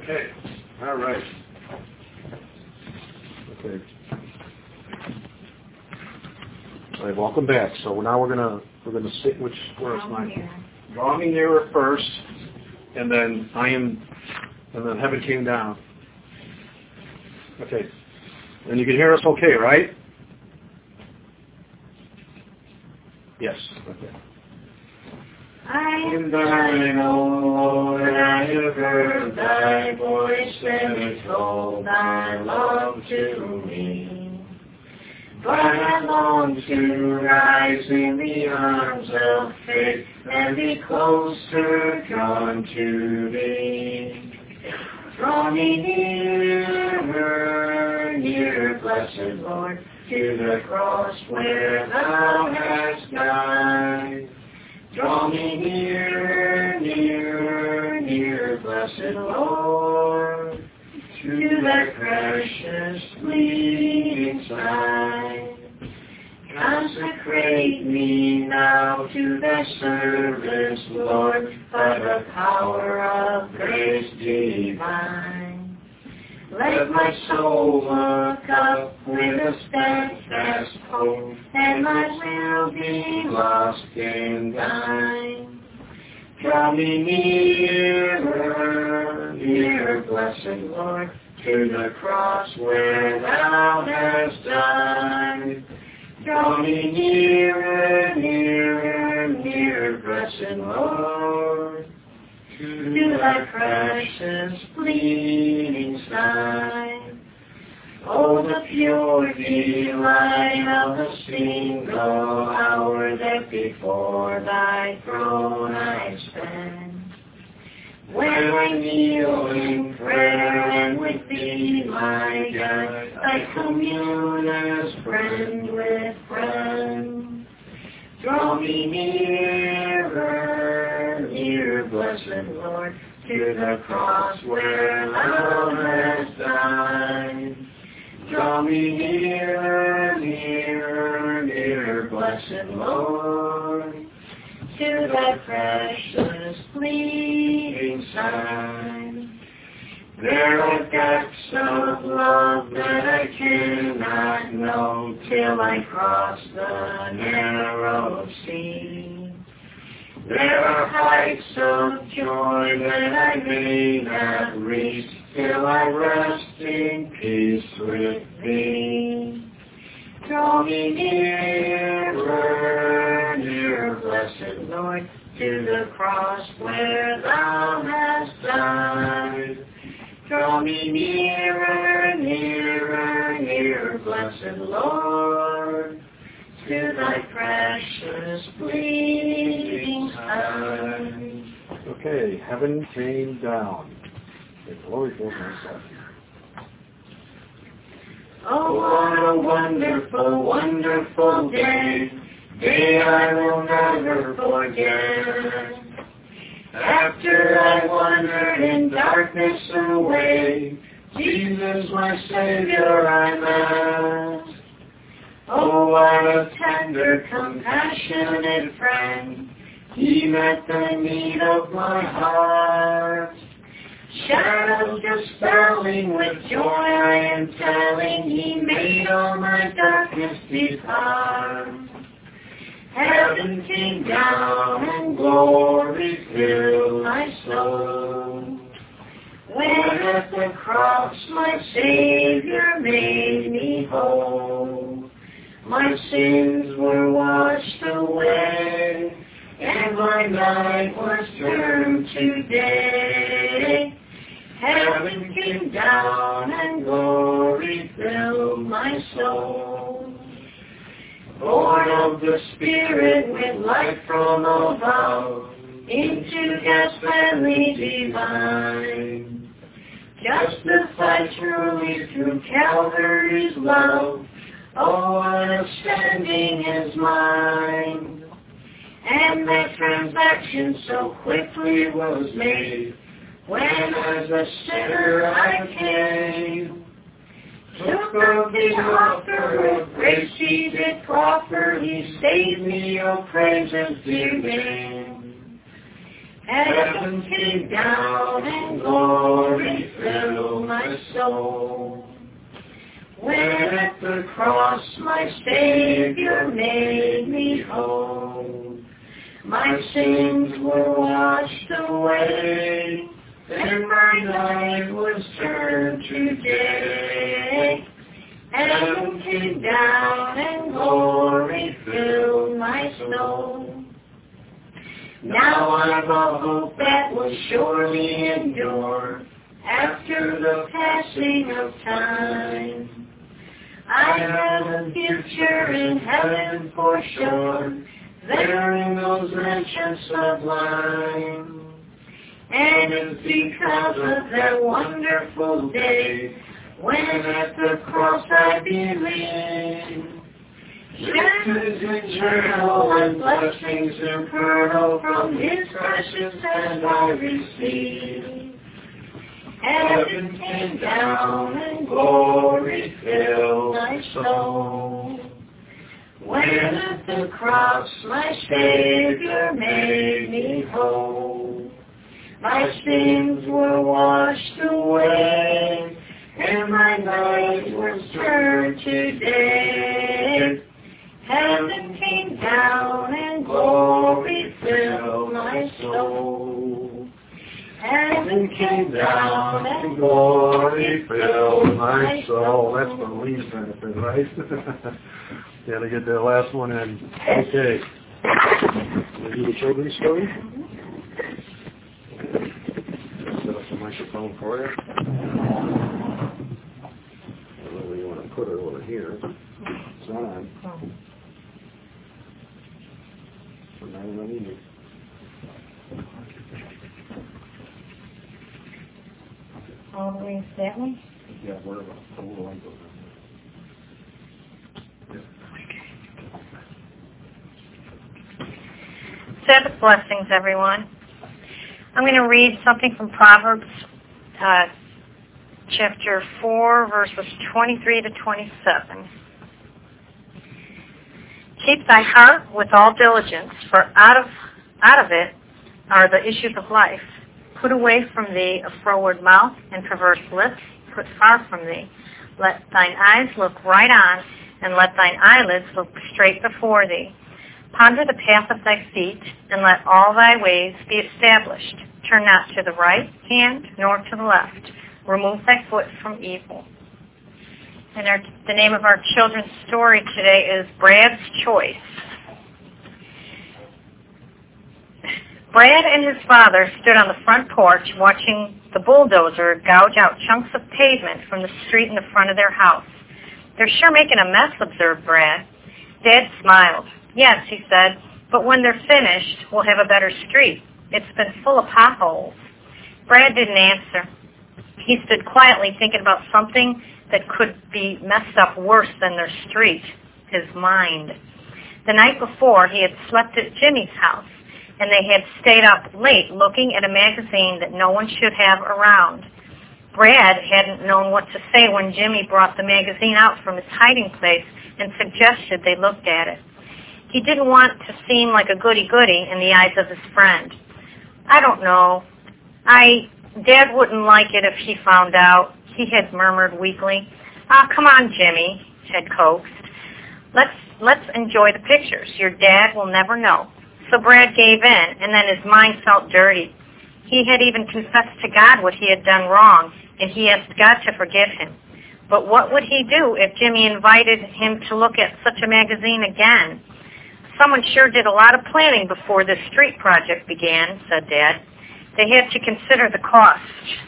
Okay. All right. Okay. All right. Welcome back. So now we're gonna sit. Where's mine? Draw me nearer first, and then heaven came down. Okay. And you can hear us okay, right? Yes. Okay. I am thine, O Lord, I have heard thy voice, and it told thy love to me. But I long to rise in the arms of faith, and be closer drawn to thee. Draw me nearer, near, blessed Lord, to the cross where thou hast died. Draw me nearer, nearer, nearer, blessed Lord, to thy precious bleeding side. Consecrate me now to thy service, Lord, by the power of grace divine. Let my soul look up with a steadfast hope, and my will be lost in thine. Draw me nearer, nearer, blessed Lord, to the cross where thou hast died. Draw me nearer, nearer, nearer, blessed Lord, to thy precious bleeding side. Oh, the pure delight of a single hour that before thy throne I spend, when I kneel in prayer and with thee, my God, I commune as friend with friend. Draw me nearer, nearer, blessed Lord, to the cross where thou hast died. Draw me nearer, nearer, nearer, blessed Lord, to thy precious bleeding side. There are depths of love that I cannot know till I cross the narrow sea. There are heights of joy that I may not reach till I rest in peace with thee. Draw me nearer, nearer, blessed Lord, to the cross where thou hast died. Draw me nearer, nearer, nearer, blessed Lord, to thy precious bleeding side. Okay, heaven came down. Okay, glory to myself. Oh, what a wonderful, wonderful day I will never forget. After I wandered in darkness away, Jesus, my Savior, I met. Oh, what a tender, compassionate friend. He met the need of my heart. Shadows dispelling with joy I am telling, He made all my darkness depart. Heaven came down and glory filled my soul, when at the cross my Savior made me whole. My sins were washed away, and my night was turned to day. Heaven came down and glory filled my soul. Born of the Spirit with light from above, into God's family divine. Justified truly through Calvary's love, oh, what a standing is mine. And that transaction so quickly was made, when as a sinner I came. Took of the offer of grace He did proffer, He saved me, oh, praise His dear name. Heaven came down and glory soul. When at the cross my Savior made me whole, my sins were washed away, and my night was turned to day. Heaven came down and glory filled my soul. Now I've a hope that will surely endure after the passing of time. I have a future in heaven for sure, there in those mansions sublime. And it's because of that wonderful day when at the cross I believe. Riches eternal and blessings infernal from His precious hand I receive. Heaven came down and glory filled my soul. When at the cross my Savior made me whole, my sins were washed away, and my night was turned to day. Heaven came down and glory filled my soul. Heaven came down and glory filled my soul. That's the least benefit, right? Yeah, to get that last one in. Okay. We'll do the children's story. Set up the microphone for you. I don't know where you want to put it over here. It's on. So now we don't need it. All the way that way? Yeah, wherever. A little light goes on. Sabbath blessings, everyone. I'm going to read something from Proverbs chapter 4, verses 23 to 27. Keep thy heart with all diligence, for out of it are the issues of life. Put away from thee a froward mouth and perverse lips, put far from thee. Let thine eyes look right on, and let thine eyelids look straight before thee. Ponder the path of thy feet, and let all thy ways be established. Turn not to the right hand, nor to the left. Remove thy foot from evil. And the name of our children's story today is Brad's Choice. Brad and his father stood on the front porch watching the bulldozer gouge out chunks of pavement from the street in the front of their house. They're sure making a mess, observed Brad. Dad smiled. Yes, he said, but when they're finished, we'll have a better street. It's been full of potholes. Brad didn't answer. He stood quietly thinking about something that could be messed up worse than their street, his mind. The night before, he had slept at Jimmy's house, and they had stayed up late looking at a magazine that no one should have around. Brad hadn't known what to say when Jimmy brought the magazine out from its hiding place and suggested they looked at it. He didn't want to seem like a goody-goody in the eyes of his friend. I don't know. Dad wouldn't like it if he found out, he had murmured weakly. Come on, Jimmy, had coaxed. Let's enjoy the pictures. Your dad will never know. So Brad gave in, and then his mind felt dirty. He had even confessed to God what he had done wrong, and he asked God to forgive him. But what would he do if Jimmy invited him to look at such a magazine again? Someone sure did a lot of planning before this street project began, said Dad. They had to consider the cost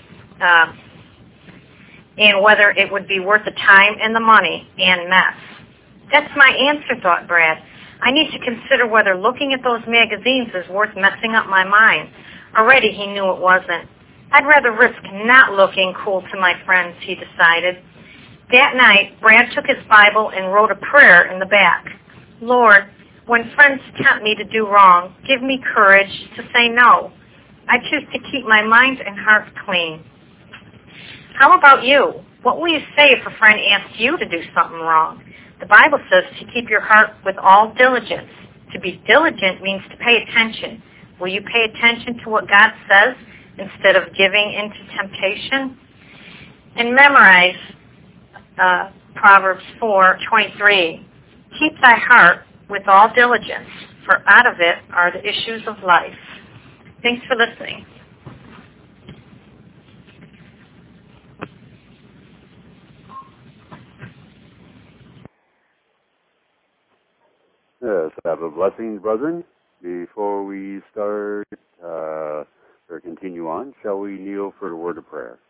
and whether it would be worth the time and the money and mess. That's my answer, thought Brad. I need to consider whether looking at those magazines is worth messing up my mind. Already he knew it wasn't. I'd rather risk not looking cool to my friends, he decided. That night, Brad took his Bible and wrote a prayer in the back. Lord, when friends tempt me to do wrong, give me courage to say no. I choose to keep my mind and heart clean. How about you? What will you say if a friend asks you to do something wrong? The Bible says to keep your heart with all diligence. To be diligent means to pay attention. Will you pay attention to what God says instead of giving into temptation? And memorize Proverbs 4:23. Keep thy heart with all diligence, for out of it are the issues of life. Thanks for listening. Yes, have a blessing, brethren. Before we start or continue on, shall we kneel for a word of prayer?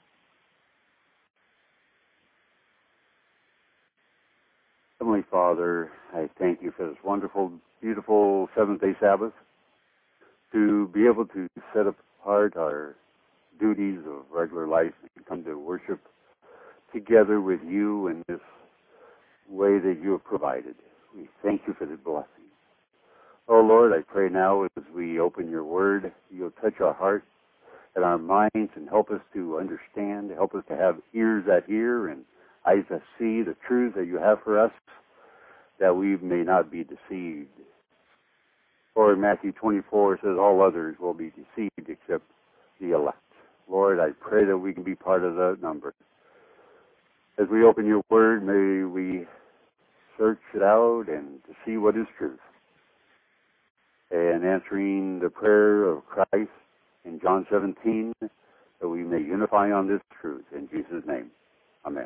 Heavenly Father, I thank you for this wonderful, beautiful seventh-day Sabbath, to be able to set apart our duties of regular life and come to worship together with you in this way that you have provided. We thank you for the blessing. Oh Lord, I pray now as we open your word, you'll touch our hearts and our minds and help us to understand, help us to have ears that hear and eyes that see the truth that you have for us, that we may not be deceived. For in Matthew 24 it says, all others will be deceived except the elect. Lord, I pray that we can be part of that number. As we open your word, may we search it out and to see what is truth. And answering the prayer of Christ in John 17, that we may unify on this truth. In Jesus' name, amen.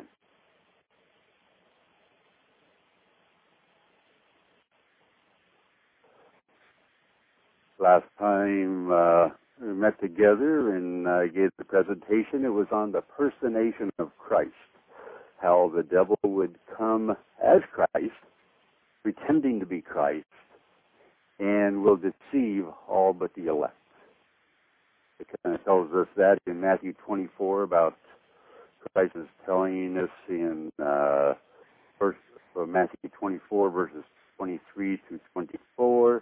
Last time we met together and I gave the presentation, it was on the personation of Christ, how the devil would come as Christ, pretending to be Christ, and will deceive all but the elect. It kind of tells us that in Matthew 24 about Christ is telling us in Matthew 24 verses 23 to 24,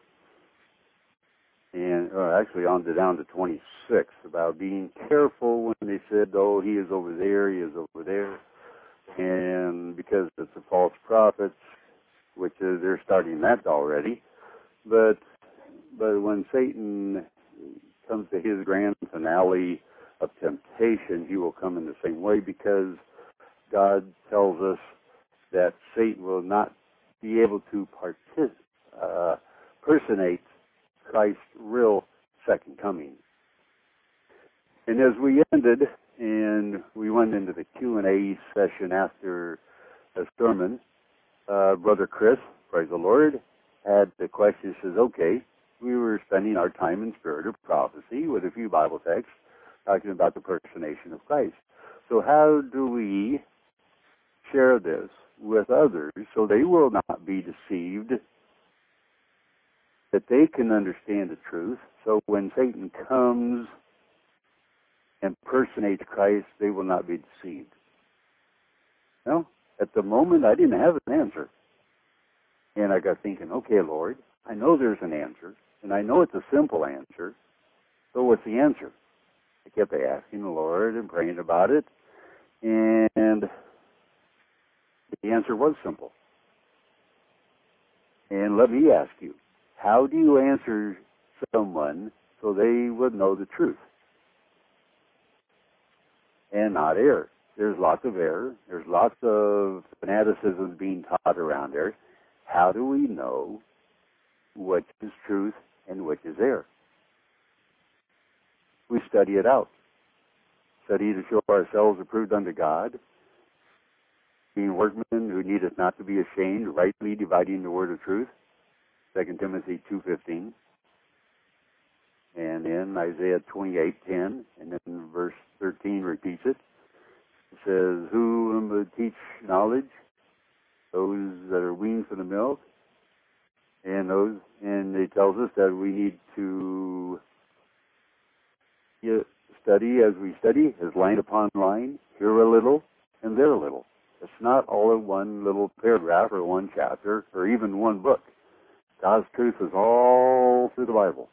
and actually on to down to 26, about being careful when they said, oh, he is over there, he is over there, and because it's the false prophets, which is, they're starting that already. But when Satan comes to his grand finale of temptation, he will come in the same way, because God tells us that Satan will not be able to personate Christ's real second coming. And as we ended, and we went into the Q&A session after the sermon, Brother Chris, praise the Lord, had the question. Says, okay, we were spending our time in Spirit of Prophecy with a few Bible texts talking about the personation of Christ. So how do we share this with others so they will not be deceived, that they can understand the truth, so when Satan comes and personates Christ, they will not be deceived? Well, at the moment, I didn't have an answer. And I got thinking, okay, Lord, I know there's an answer, and I know it's a simple answer, so what's the answer? I kept asking the Lord and praying about it, and the answer was simple. And let me ask you, how do you answer someone so they would know the truth and not err? There's lots of error. There's lots of fanaticism being taught around there. How do we know which is truth and which is error? We study it out. Study to show ourselves approved unto God, being workmen who needeth not to be ashamed, rightly dividing the word of truth, 2 Timothy 2:15. And then Isaiah 28:10, and then verse 13 repeats it. It says, who would teach knowledge? Those that are weaned from the milk. And it tells us that we need to study as we study, as line upon line, here a little and there a little. It's not all in one little paragraph or one chapter or even one book. God's truth is all through the Bible.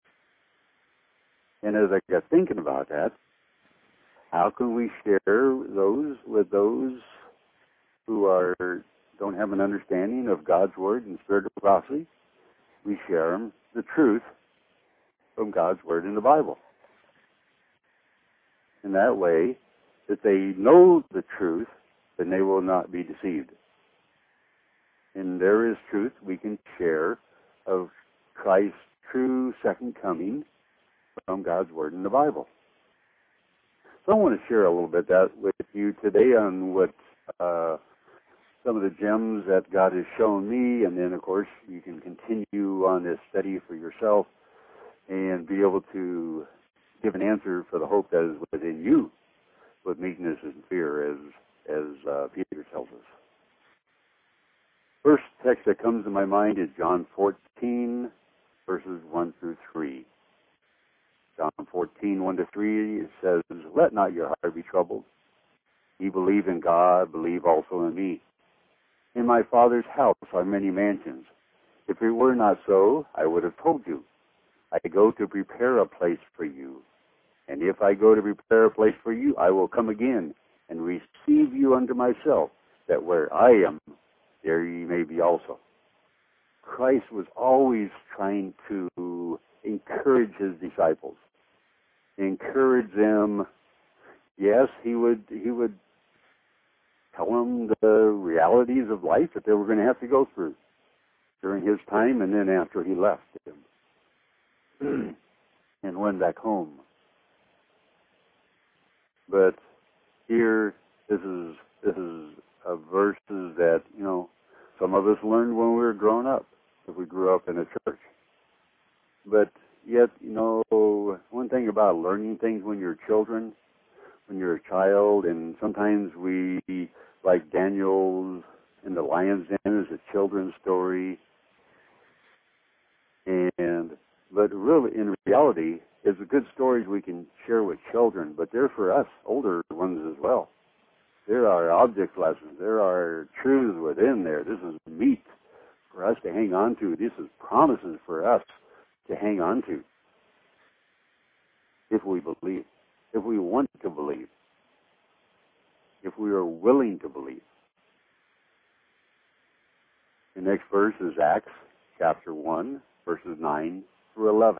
And as I got thinking about that, how can we share those with those who don't have an understanding of God's Word and Spirit of Prophecy? We share them the truth from God's Word in the Bible. In that way, that they know the truth, then they will not be deceived. And there is truth we can share of Christ's true second coming from God's Word in the Bible. So I want to share a little bit that with you today on what some of the gems that God has shown me, and then, of course, you can continue on this study for yourself and be able to give an answer for the hope that is within you with meekness and fear, as Peter tells us. First text that comes to my mind is John 14, verses 1 through 3. John 14, 1 to 3, it says, "Let not your heart be troubled. Ye believe in God, believe also in me. In my Father's house are many mansions. If it were not so, I would have told you. I go to prepare a place for you. And if I go to prepare a place for you, I will come again and receive you unto myself, that where I am, there ye may be also." Christ was always trying to encourage his disciples. Encourage them. Yes, he would tell them the realities of life that they were going to have to go through during his time and then after he left them and went back home. But here, this is a verses that, some of us learned when we were growing up, if we grew up in a church. But yet, one thing about learning things when you're children, when you're a child, and sometimes we, like Daniel's in the lion's den, is a children's story. But really, in reality, it's the good stories we can share with children, but they're for us, older ones as well. There are object lessons. There are truths within there. This is meat for us to hang on to. This is promises for us to hang on to. If we believe. If we want to believe. If we are willing to believe. The next verse is Acts chapter 1, verses 9 through 11.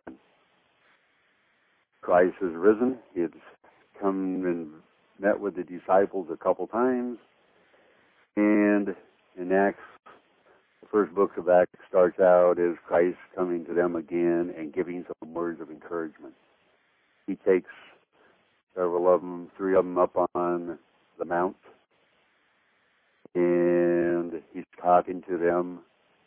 Christ has risen. He had come and met with the disciples a couple times. And in Acts, the first book of Acts starts out as Christ coming to them again and giving some words of encouragement. He takes several of them, 3 of them up on the mount, and he's talking to them.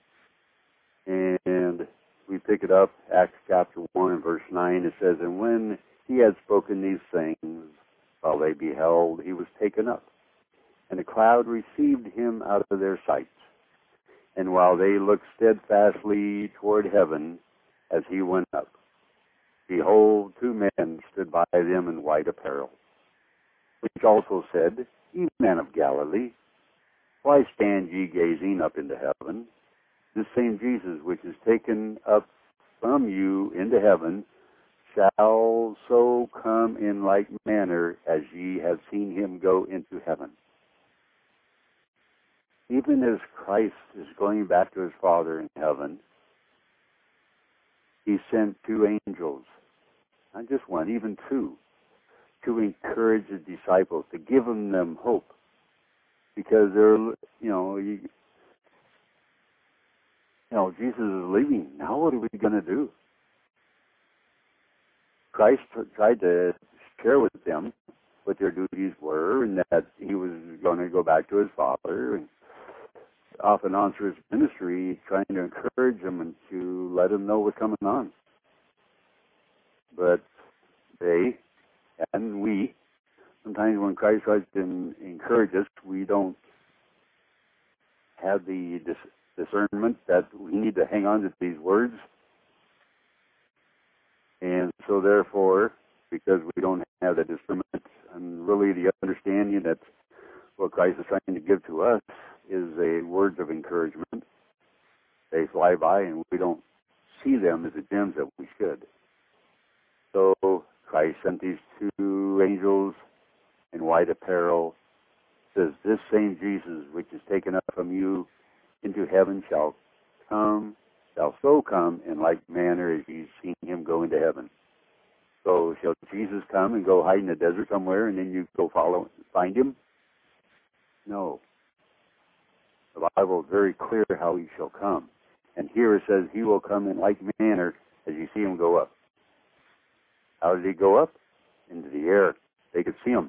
And we pick it up, Acts chapter 1 and verse 9, it says, "And when he had spoken these things, while they beheld, he was taken up, and a cloud received him out of their sight. And while they looked steadfastly toward heaven as he went up, behold, 2 men stood by them in white apparel, which also said, Ye men of Galilee, why stand ye gazing up into heaven? This same Jesus, which is taken up from you into heaven, shall so come in like manner as ye have seen him go into heaven." Even as Christ is going back to his Father in heaven, he sent 2 angels, not just 1, even 2, to encourage the disciples, to give them hope. Because they're, Jesus is leaving. Now what are we going to do? Christ tried to share with them what their duties were and that he was going to go back to his Father, and off and on through his ministry, trying to encourage them and to let them know what's coming on. But they, and we, sometimes when Christ tries to encourage us, we don't have the discernment that we need to hang on to these words. And so therefore, because we don't have the discernment and really the understanding that what Christ is trying to give to us is a words of encouragement, they fly by and we don't see them as the gems that we should. So Christ sent these 2 angels in white apparel, says, "This same Jesus which is taken up from you into heaven shall so come in like manner as you've seen him go into heaven." So shall Jesus come and go hide in the desert somewhere and then you go find him? No. The Bible is very clear how he shall come. And here it says he will come in like manner as you see him go up. How did he go up? Into the air. They could see him.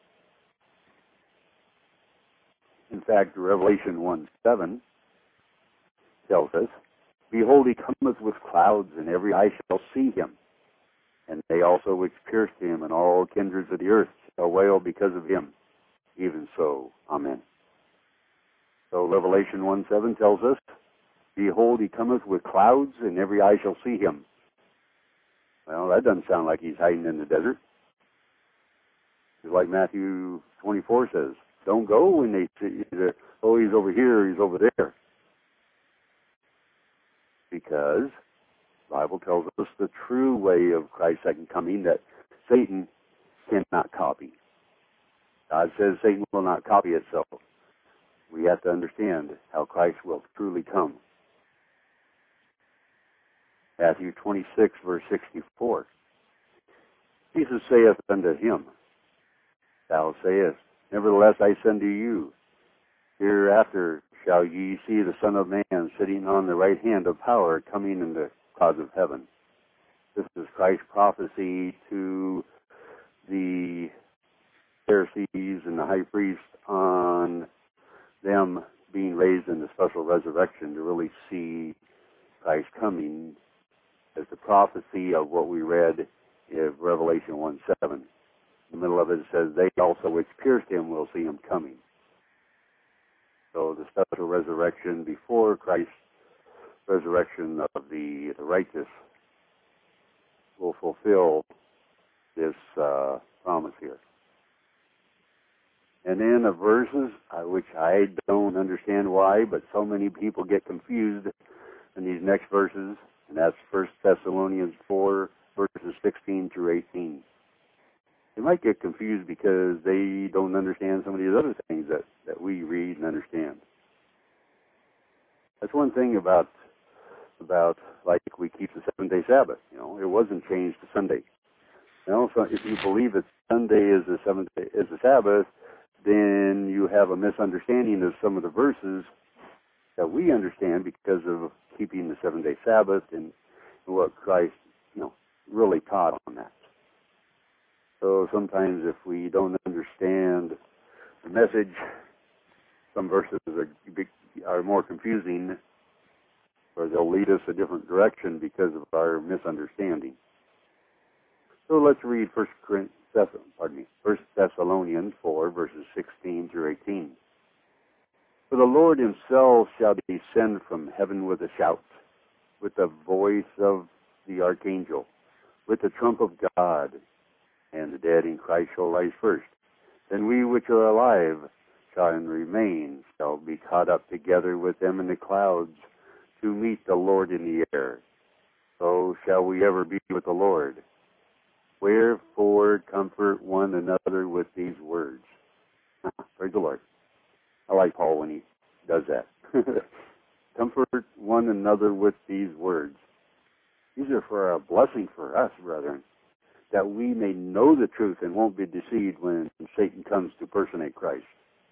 In fact, Revelation 1:7 tells us, behold, he cometh with clouds, and every eye shall see him. And they also which pierced him, and all kindreds of the earth shall wail because of him. Even so, amen. So Revelation 1:7 tells us, behold, he cometh with clouds, and every eye shall see him. Well, that doesn't sound like he's hiding in the desert. It's like Matthew 24 says, don't go when they see you. Oh, he's over here, he's over there. Because the Bible tells us the true way of Christ's second coming that Satan cannot copy. God says Satan will not copy itself. We have to understand how Christ will truly come. Matthew 26, verse 64. Jesus saith unto him, thou sayest, nevertheless I say unto you, hereafter shall ye see the Son of Man sitting on the right hand of power, coming in the clouds of heaven. This is Christ's prophecy to the Pharisees and the high priest on them being raised in the special resurrection to really see Christ coming as the prophecy of what we read in Revelation 1:7. In the middle of it says, they also which pierced him will see him coming. So the special resurrection before Christ's resurrection of the righteous will fulfill this promise here. And then the verses, which I don't understand why, but so many people get confused in these next verses, and that's 1 Thessalonians 4, verses 16 through 18. They might get confused because they don't understand some of these other things that we read and understand. That's one thing about like we keep the 7-day Sabbath. You know, it wasn't changed to Sunday. You know, so if you believe that Sunday is the Sabbath, then you have a misunderstanding of some of the verses that we understand because of keeping the 7-day Sabbath and what Christ, really taught on that. So sometimes if we don't understand the message, some verses are more confusing, or they'll lead us a different direction because of our misunderstanding. So let's read 1 Thessalonians 4, verses 16 through 18. For the Lord himself shall descend from heaven with a shout, with the voice of the archangel, with the trump of God, and the dead in Christ shall rise first. Then we which are alive shall remain, shall be caught up together with them in the clouds to meet the Lord in the air. So shall we ever be with the Lord. Wherefore comfort one another with these words. Praise the Lord. I like Paul when he does that. Comfort one another with these words. These are for a blessing for us, brethren, that we may know the truth and won't be deceived when Satan comes to personate Christ.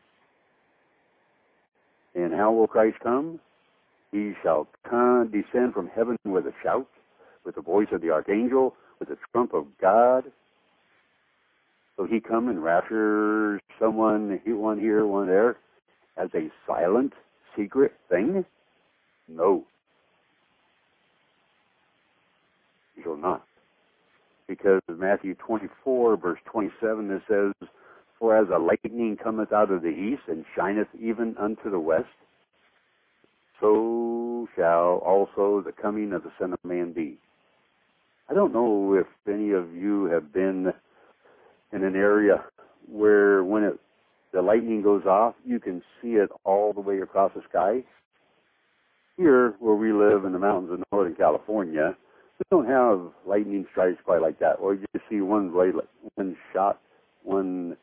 And how will Christ come? He shall descend from heaven with a shout, with the voice of the archangel, with the trump of God. So he come and rapture someone, one here, one there, as a silent, secret thing? No. He shall not. Because Matthew 24, verse 27, it says, for as a lightning cometh out of the east, and shineth even unto the west, so shall also the coming of the Son of Man be. I don't know if any of you have been in an area where when the lightning goes off, you can see it all the way across the sky. Here, where we live in the mountains of Northern California, we don't have lightning strikes quite like that. Or you just see one blade, one shot, one,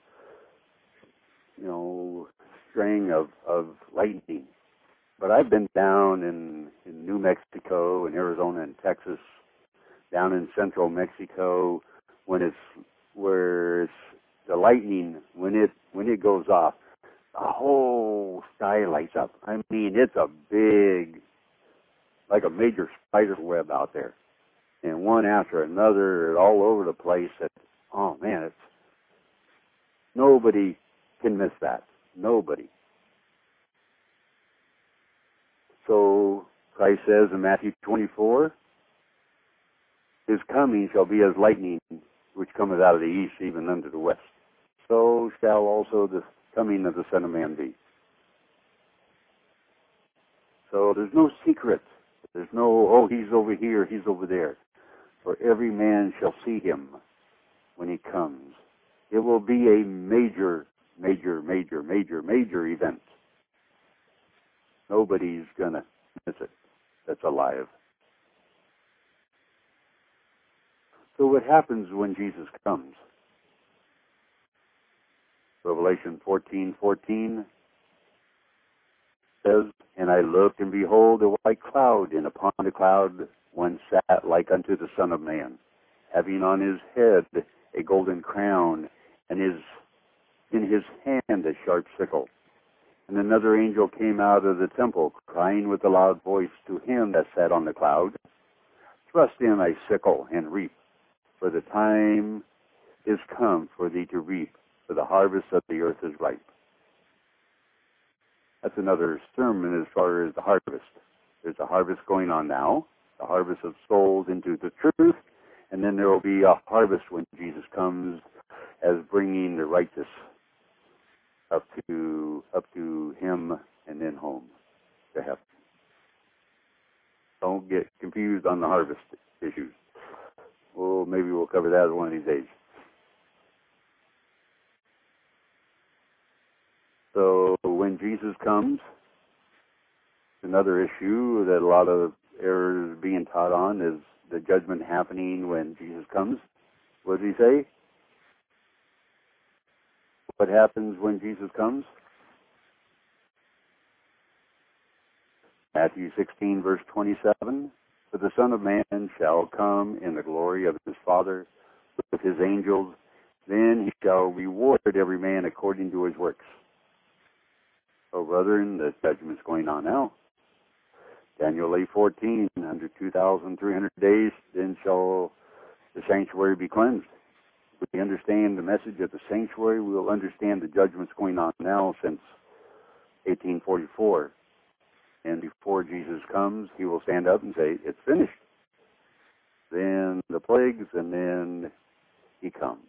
string of lightning. But I've been down in New Mexico and Arizona and Texas, down in central Mexico, where it's the lightning, when it goes off, the whole sky lights up. I mean, it's a big, like a major spider web out there, and one after another, all over the place. Oh man, it's nobody can miss that. Nobody. So Christ says in Matthew 24, His coming shall be as lightning, which cometh out of the east, even unto the west. So shall also the coming of the Son of Man be. So there's no secret. There's no, oh, He's over here, He's over there. For every man shall see Him when He comes. It will be a major, major, major, major, major event. Nobody's going to miss it that's alive. So what happens when Jesus comes? Revelation 14:14 says, And I looked, and behold, a white cloud, and upon the cloud one sat like unto the Son of Man, having on his head a golden crown, and in his hand a sharp sickle. And another angel came out of the temple, crying with a loud voice to him that sat on the cloud, Thrust in thy sickle, and reap, for the time is come for thee to reap, for the harvest of the earth is ripe. That's another sermon as far as the harvest. There's a harvest going on now, the harvest of souls into the truth, and then there will be a harvest when Jesus comes as bringing the righteous up to Him and then home to heaven. Don't get confused on the harvest issues. Well, maybe we'll cover that one of these days. So when Jesus comes, another issue that a lot of errors being taught on is the judgment happening when Jesus comes. What does He say? What happens when Jesus comes? Matthew 16, verse 27, For the Son of Man shall come in the glory of His Father with His angels, then He shall reward every man according to his works. So, brethren, the judgment's going on now. Daniel 8:14, under 2,300 days, then shall the sanctuary be cleansed. If we understand the message of the sanctuary, we will understand the judgment's going on now since 1844. And before Jesus comes, He will stand up and say, it's finished. Then the plagues, and then He comes.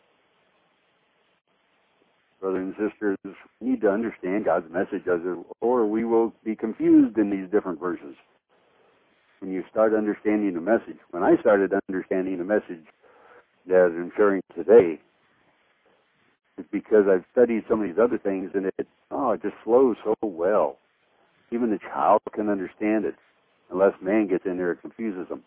Brothers and sisters, we need to understand God's message, or we will be confused in these different verses. When you start understanding the message, when I started understanding the message that I'm sharing today, it's because I've studied some of these other things, and it just flows so well. Even the child can understand it, unless man gets in there and confuses them.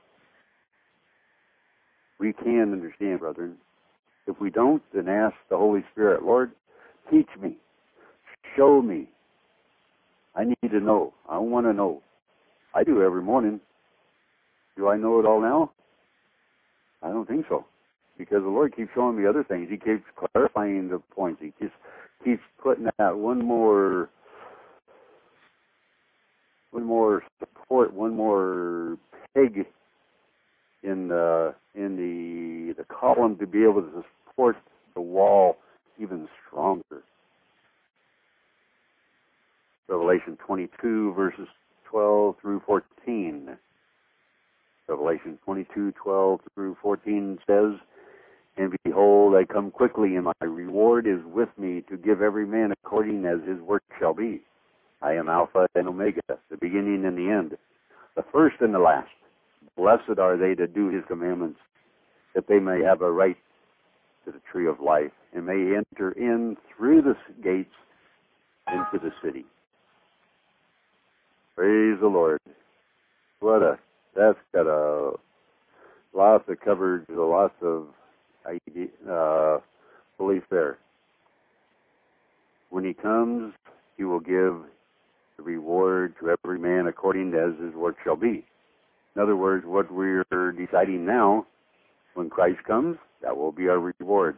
We can understand, brethren. If we don't, then ask the Holy Spirit, Lord, teach me, show me. I need to know. I want to know. I do every morning. Do I know it all now? I don't think so. Because the Lord keeps showing me other things. He keeps clarifying the points. He just keeps putting out one more support, one more peg in the column to be able to support the wall even stronger. Revelation 22, verses 12 through 14. Revelation 22, 12 through 14 says, And behold, I come quickly, and my reward is with me to give every man according as his work shall be. I am Alpha and Omega, the beginning and the end, the first and the last. Blessed are they that do His commandments, that they may have a right to the tree of life, and may enter in through the gates into the city. Praise the Lord. That's got a lot of coverage, a lot of belief there. When He comes, He will give the reward to every man according as his work shall be. In other words, what we're deciding now When Christ comes, that will be our reward.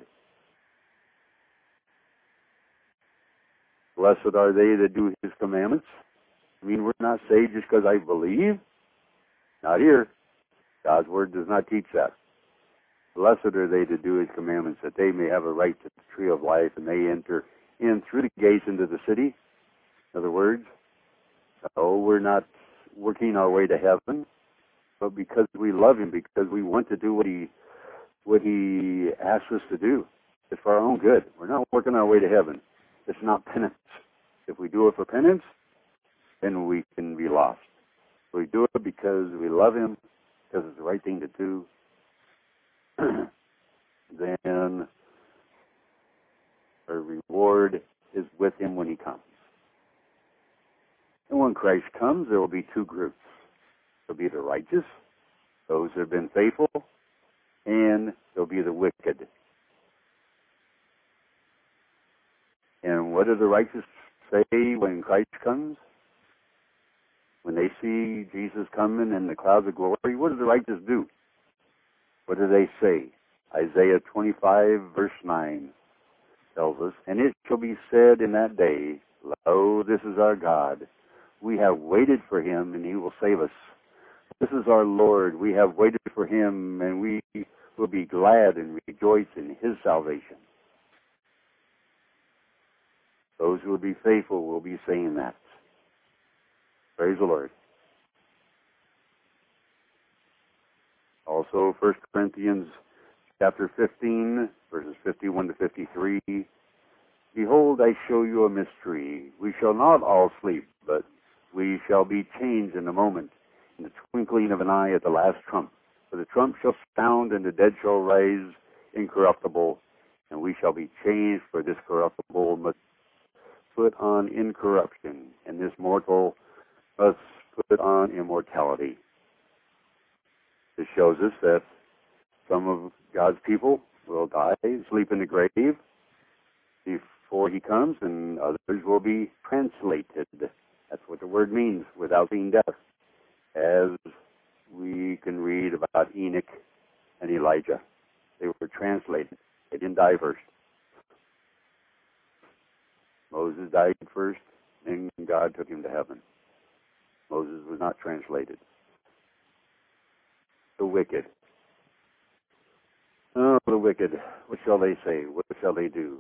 Blessed are they that do his commandments. I mean, we're not saved just because I believe. Not here. God's word does not teach that. Blessed are they that do his commandments, that they may have a right to the tree of life, and they enter in through the gates into the city. In other words, we're not working our way to heaven, but because we love him, because we want to do what he asks us to do. It's for our own good. We're not working our way to heaven. It's not penance. If we do it for penance, then we can be lost. We do it because we love him, because it's the right thing to do. Then our reward is with him when he comes. And when Christ comes, there will be two groups. There will be the righteous, those who have been faithful, and there will be the wicked. And what do the righteous say when Christ comes? When they see Jesus coming in the clouds of glory, what do the righteous do? What do they say? Isaiah 25, verse 9 tells us, and it shall be said in that day, Lo, this is our God. We have waited for him, and he will save us. This is our Lord. We have waited for him, and we will be glad and rejoice in his salvation. Those who will be faithful will be saying that. Praise the Lord. Also, 1 Corinthians chapter 15, verses 51 to 53. Behold, I show you a mystery. We shall not all sleep, but we shall be changed in a moment, in the twinkling of an eye at the last trump. For the trump shall sound, and the dead shall rise incorruptible, and we shall be changed, for this corruptible must put on incorruption, and this mortal must put on immortality. This shows us that some of God's people will die, sleep in the grave before he comes, and others will be translated. That's what the word means, without seeing death. As we can read about Enoch and Elijah. They were translated. They didn't die first. Moses died first, and God took him to heaven. Moses was not translated. The wicked. Oh, the wicked. What shall they say? What shall they do?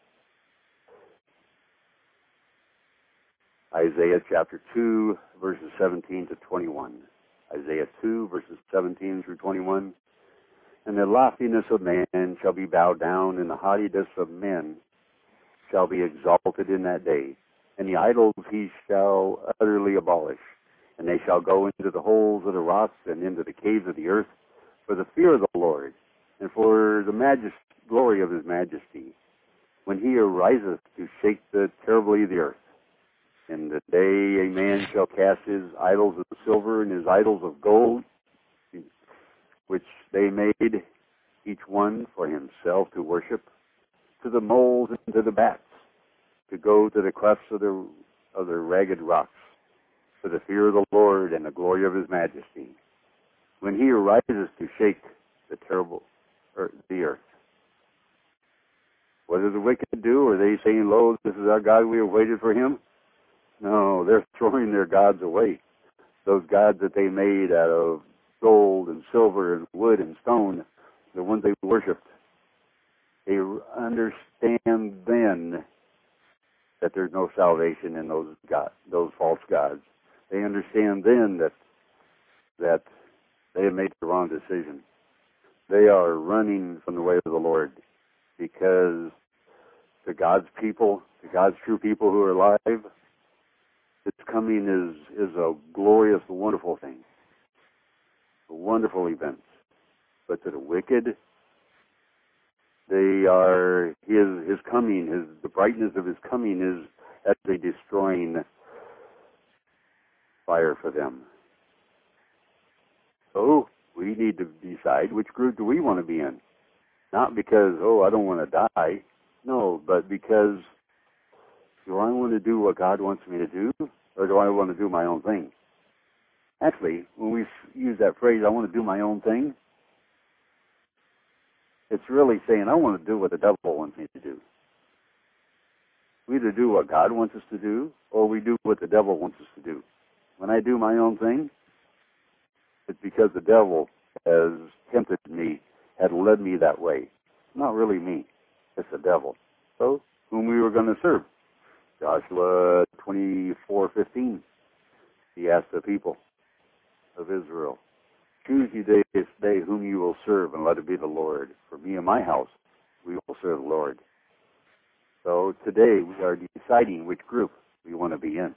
Isaiah chapter 2, verses 17 to 21. Isaiah 2, verses 17 through 21. And the loftiness of man shall be bowed down, and the haughtiness of men shall be exalted in that day. And the idols he shall utterly abolish. And they shall go into the holes of the rocks and into the caves of the earth for the fear of the Lord and for the glory of his majesty, when he ariseth to shake terribly the earth. In the day a man shall cast his idols of silver and his idols of gold, which they made each one for himself to worship, to the moles and to the bats, to go to the clefts of the ragged rocks, for the fear of the Lord and the glory of his majesty, when he arises to shake the earth. What do the wicked do? Are they saying, Lo, this is our God, we have waited for him? No, they're throwing their gods away. Those gods that they made out of gold and silver and wood and stone, the ones they worshipped. They understand then that there's no salvation in those false gods. They understand then that they have made the wrong decision. They are running from the way of the Lord, because to God's people, to God's true people who are alive, its coming is a glorious, wonderful thing, a wonderful event. But to the wicked, they are his coming, the brightness of his coming is as a destroying fire for them. So we need to decide which group do we want to be in. Not because, I don't want to die. No, but because, do I want to do what God wants me to do, or do I want to do my own thing? Actually, when we use that phrase, I want to do my own thing, It's really saying, I want to do what the devil wants me to do. We either do what God wants us to do, or we do what the devil wants us to do. When I do my own thing, it's because the devil has tempted me, had led me that way. Not really me. It's the devil. So, whom we were going to serve. Joshua 24:15. He asked the people of Israel, choose you this day whom you will serve, and let it be the Lord. For me and my house, we will serve the Lord. So today we are deciding which group we want to be in.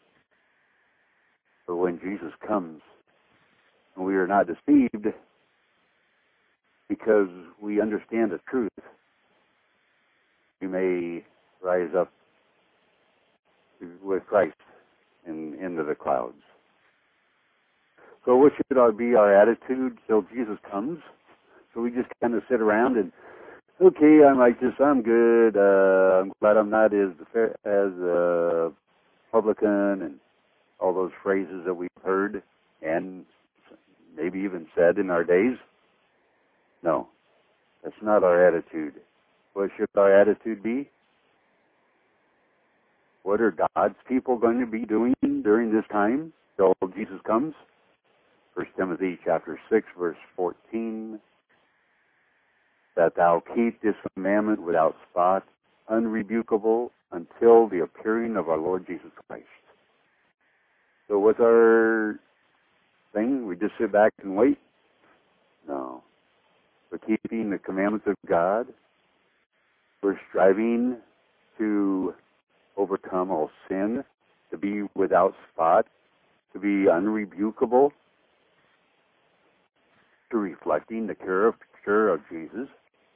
So when Jesus comes, and we are not deceived because we understand the truth, we may rise up with Christ into the clouds. So what should be our attitude till Jesus comes? So we just kind of sit around and, okay, I'm righteous, I'm good, I'm glad I'm not as publican, and all those phrases that we've heard and maybe even said in our days. No, that's not our attitude. What should our attitude be? What are God's people going to be doing during this time till Jesus comes? 1 Timothy chapter 6, verse 14, that thou keep this commandment without spot, unrebukable, until the appearing of our Lord Jesus Christ. So what's our thing? We just sit back and wait? No. We're keeping the commandments of God. We're striving to overcome all sin, to be without spot, to be unrebukable, to reflecting the character of Jesus.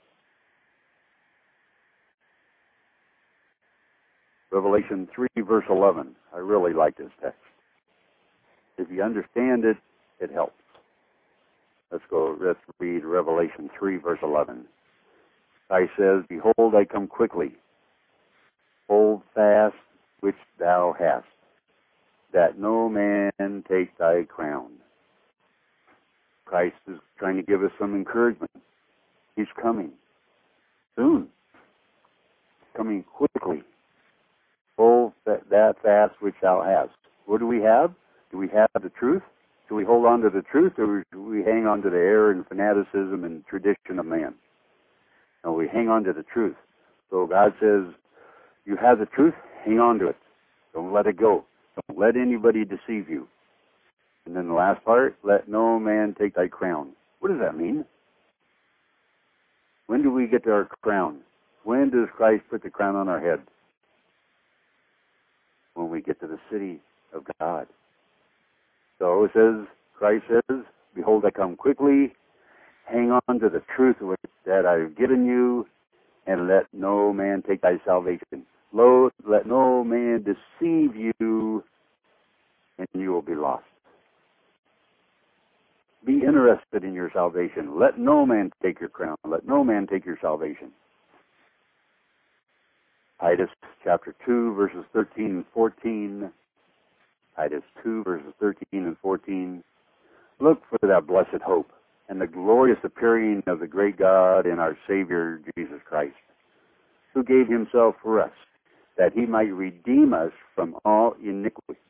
Revelation 3, verse 11. I really like this text. If you understand it, it helps. Let's read Revelation 3, verse 11. Christ says, behold, I come quickly. Hold fast which thou hast, that no man take thy crown. Christ is trying to give us some encouragement. He's coming soon. Coming quickly. Hold that fast which thou hast. What do we have? Do we have the truth? Do we hold on to the truth, or do we hang on to the error and fanaticism and tradition of man? No, we hang on to the truth. So God says, you have the truth, hang on to it. Don't let it go. Don't let anybody deceive you. And then the last part, let no man take thy crown. What does that mean? When do we get to our crown? When does Christ put the crown on our head? When we get to the city of God. So it says, Christ says, behold, I come quickly. Hang on to the truth that I've given you, and let no man take thy salvation. Lo, let no man deceive you, and you will be lost. Be interested in your salvation. Let no man take your crown. Let no man take your salvation. Titus chapter 2, verses 13 and 14. Titus 2, verses 13 and 14. Look for that blessed hope and the glorious appearing of the great God and our Savior, Jesus Christ, who gave himself for us, that he might redeem us from all iniquity,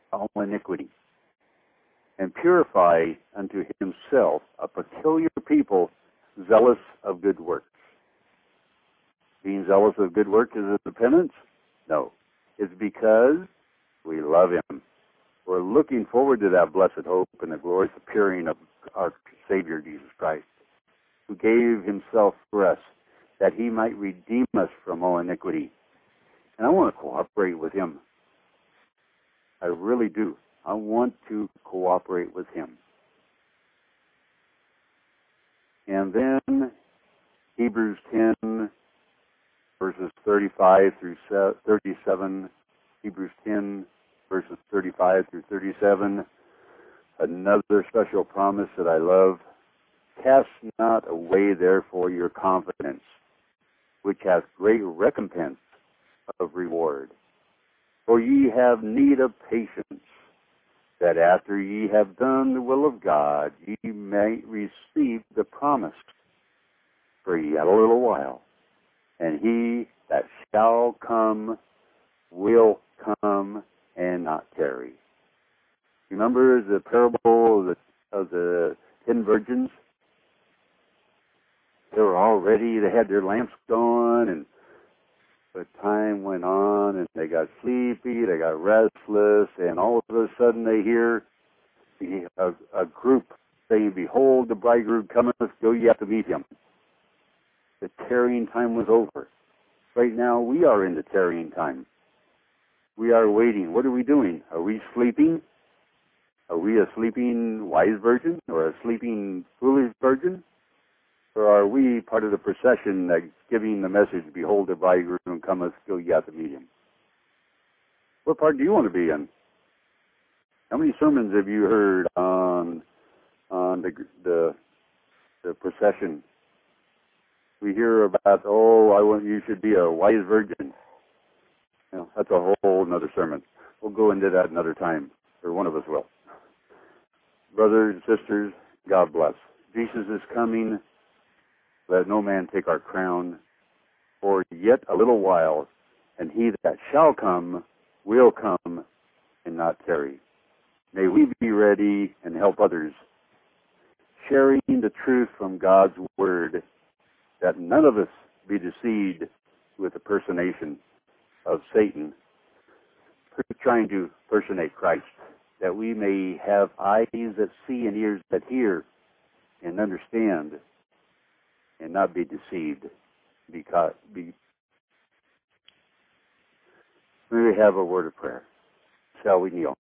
and purify unto himself a peculiar people, zealous of good works. Being zealous of good works is a dependence? No. It's because we love him. We're looking forward to that blessed hope and the glorious appearing of our Savior, Jesus Christ, who gave himself for us, that he might redeem us from all iniquity. And I want to cooperate with him. I really do. I want to cooperate with him. And then Hebrews 10, verses 35 through 37. Hebrews 10, verses 35 through 37. Another special promise that I love. Cast not away, therefore, your confidence, which hath great recompense of reward. For ye have need of patience, that after ye have done the will of God, ye may receive the promise. for yet a little while. And he that shall come will come and not tarry. Remember the parable of the 10 virgins? They were all ready. They had their lamps going, but time went on, and they got sleepy, they got restless, and all of a sudden they hear a group saying, "Behold, the bridegroom cometh, go ye out to meet him." The tarrying time was over. Right now, we are in the tarrying time. We are waiting. What are we doing? Are we sleeping? Are we a sleeping wise virgin or a sleeping foolish virgin? Or are we part of the procession that's giving the message, "Behold, the bridegroom cometh, go ye out to meet him"? What part do you want to be in? How many sermons have you heard on the procession? We hear about, you should be a wise virgin. That's a whole another sermon. We'll go into that another time, or one of us will. Brothers and sisters, God bless. Jesus is coming. Let no man take our crown. For yet a little while, and he that shall come will come and not tarry. May we be ready and help others, sharing the truth from God's word, that none of us be deceived with the personation of Satan, trying to personate Christ, that we may have eyes that see and ears that hear and understand, and not be deceived. May we have a word of prayer. Shall we kneel?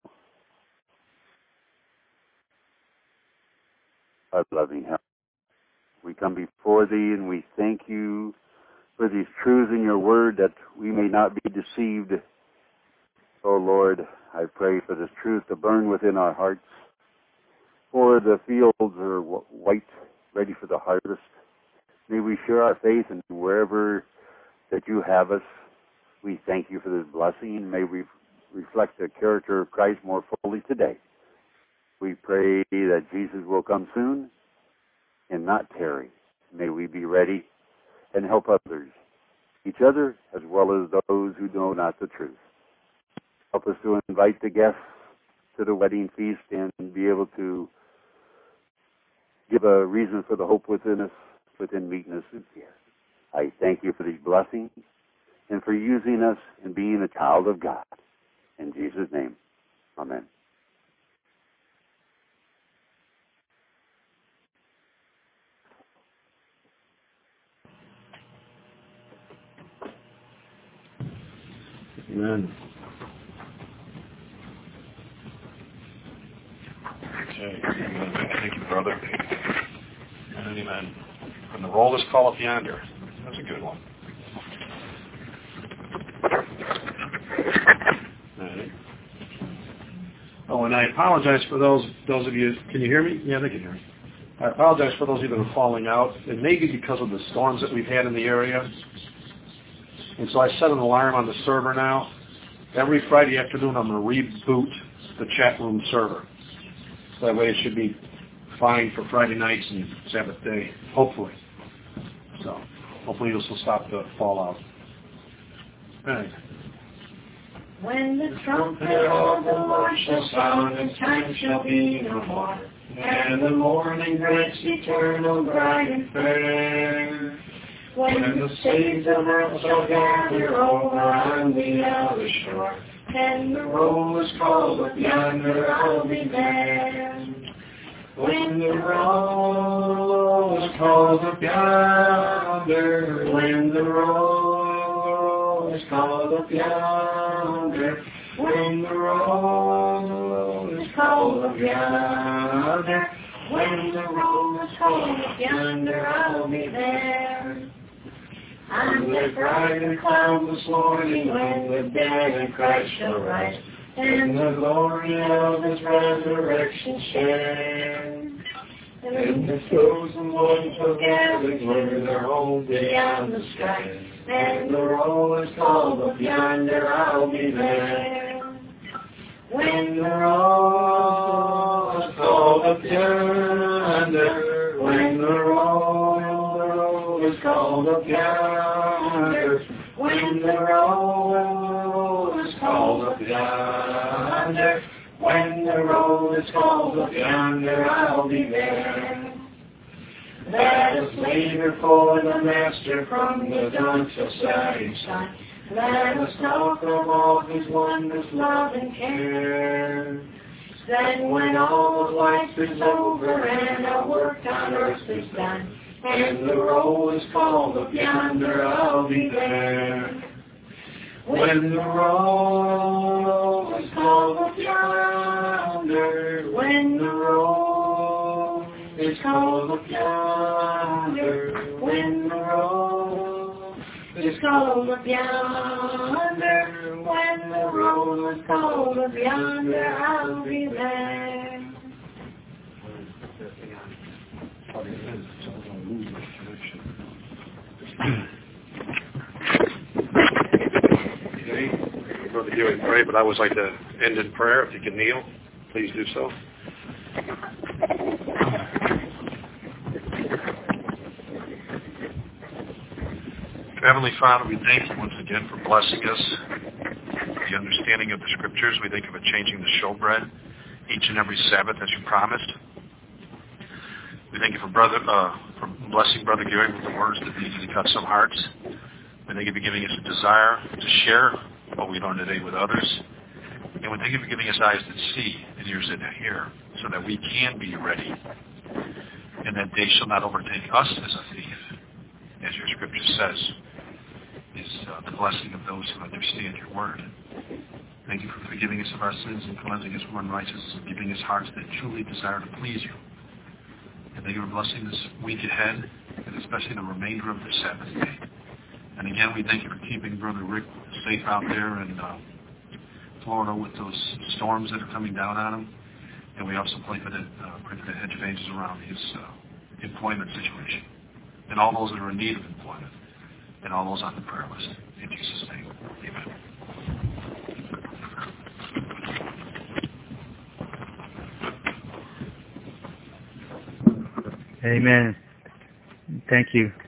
Our loving Heaven, we come before Thee and we thank You for these truths in Your word, that we may not be deceived. Oh Lord, I pray for this truth to burn within our hearts. For the fields are white, ready for the harvest. May we share our faith, and wherever that You have us, we thank You for this blessing. May we reflect the character of Christ more fully today. We pray that Jesus will come soon and not tarry. May we be ready and help others, each other as well as those who know not the truth. Help us to invite the guests to the wedding feast and be able to give a reason for the hope within us, within meekness and fear. I thank You for these blessings and for using us and being a child of God. In Jesus' name, amen. Amen. Okay. Amen. Thank you, brother. Amen. And the roll is calleth yonder. That's a good one. Right. Oh, and I apologize for those of you. Can you hear me? Yeah, they can hear me. I apologize for those of you that are falling out. It may be because of the storms that we've had in the area. And so I set an alarm on the server now. Every Friday afternoon, I'm going to reboot the chat room server. So that way it should be fine for Friday nights and Sabbath day, hopefully. So hopefully this will stop the fallout. All right. When the trumpet of the Lord shall sound, and time shall be no more, and the morning breaks eternal, bright and fair. When the saints of earth shall gather over on the outer shore, and the roll is called up yonder, I'll be there. When the roll is called up yonder, when the roll is called up yonder, when the roll is called up yonder, when the roll is called up yonder, I'll be there. I'm the bride and cloud this morning, when the dead in Christ shall rise, and the glory of His resurrection share. And the chosen ones shall gather to their home beyond the sky, and the roll is called up yonder, I'll be there. When the roll is called up yonder, when the roll is cold up yonder, when the roll is cold up yonder, when the roll is cold up yonder, I'll be there. Let us labor for the Master from the dawn till setting sun. Let us talk of all His wondrous love and care. Then when all of life is over and our work on earth is done, and the roll is called up yonder, I'll be there. When the roll is called up yonder, when the roll is called up yonder, when the roll is called up yonder, when the roll is called up yonder, I'll be there. Brother Dewey pray, but I would like to end in prayer. If you can kneel, please do so. Heavenly Father, we thank you once again for blessing us, the understanding of the Scriptures. We think of it changing the showbread each and every Sabbath as you promised. We thank you for blessing Brother Gary with the words that needed to cut some hearts. We thank you for giving us a desire to share what we learned today with others. And we thank you for giving us eyes that see and ears that hear, so that we can be ready. And that day shall not overtake us as a thief, as your Scripture says, is the blessing of those who understand your word. Thank you for forgiving us of our sins and cleansing us from unrighteousness and giving us hearts that truly desire to please you. And thank you for blessing this week ahead, and especially the remainder of the Sabbath day. And again, we thank you for keeping Brother Rick safe out there in Florida with those storms that are coming down on him. And we also pray for the hedge of angels around his employment situation, and all those that are in need of employment, and all those on the prayer list. In Jesus' name, amen. Amen. Thank you.